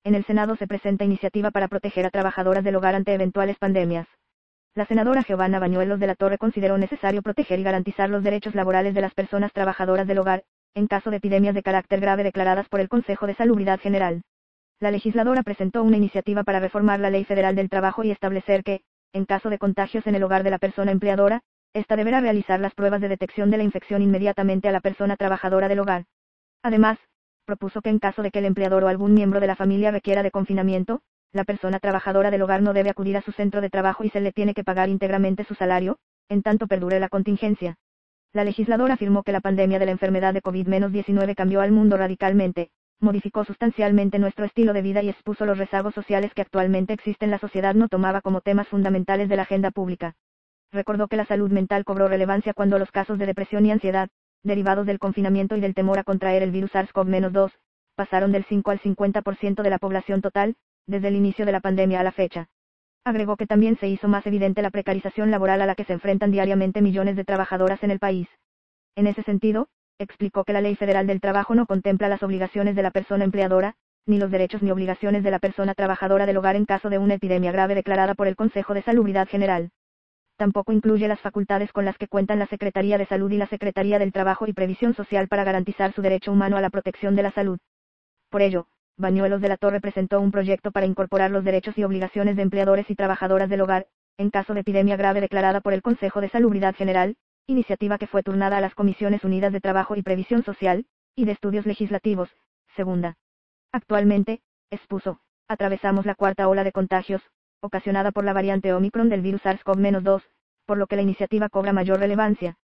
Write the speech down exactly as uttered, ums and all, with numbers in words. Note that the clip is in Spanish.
En el Senado se presenta iniciativa para proteger a trabajadoras del hogar ante eventuales pandemias. La senadora Giovanna Bañuelos de la Torre consideró necesario proteger y garantizar los derechos laborales de las personas trabajadoras del hogar, en caso de epidemias de carácter grave declaradas por el Consejo de Salubridad General. La legisladora presentó una iniciativa para reformar la Ley Federal del Trabajo y establecer que, en caso de contagios en el hogar de la persona empleadora, ésta deberá realizar las pruebas de detección de la infección inmediatamente a la persona trabajadora del hogar. Además, propuso que en caso de que el empleador o algún miembro de la familia requiera de confinamiento, la persona trabajadora del hogar no debe acudir a su centro de trabajo y se le tiene que pagar íntegramente su salario, en tanto perdure la contingencia. La legisladora afirmó que la pandemia de la enfermedad de COVID diecinueve cambió al mundo radicalmente, modificó sustancialmente nuestro estilo de vida y expuso los rezagos sociales que actualmente existen. La sociedad no tomaba como temas fundamentales de la agenda pública. Recordó que la salud mental cobró relevancia cuando los casos de depresión y ansiedad, derivados del confinamiento y del temor a contraer el virus SARS-CoV dos, pasaron del cinco al cincuenta por ciento de la población total, desde el inicio de la pandemia a la fecha. Agregó que también se hizo más evidente la precarización laboral a la que se enfrentan diariamente millones de trabajadoras en el país. En ese sentido, explicó que la Ley Federal del Trabajo no contempla las obligaciones de la persona empleadora, ni los derechos ni obligaciones de la persona trabajadora del hogar en caso de una epidemia grave declarada por el Consejo de Salubridad General. Tampoco incluye las facultades con las que cuentan la Secretaría de Salud y la Secretaría del Trabajo y Previsión Social para garantizar su derecho humano a la protección de la salud. Por ello, Bañuelos de la Torre presentó un proyecto para incorporar los derechos y obligaciones de empleadores y trabajadoras del hogar, en caso de epidemia grave declarada por el Consejo de Salubridad General, iniciativa que fue turnada a las Comisiones Unidas de Trabajo y Previsión Social, y de Estudios Legislativos, segunda. Actualmente, expuso, atravesamos la cuarta ola de contagios, ocasionada por la variante Omicron del virus SARS-CoV dos, por lo que la iniciativa cobra mayor relevancia.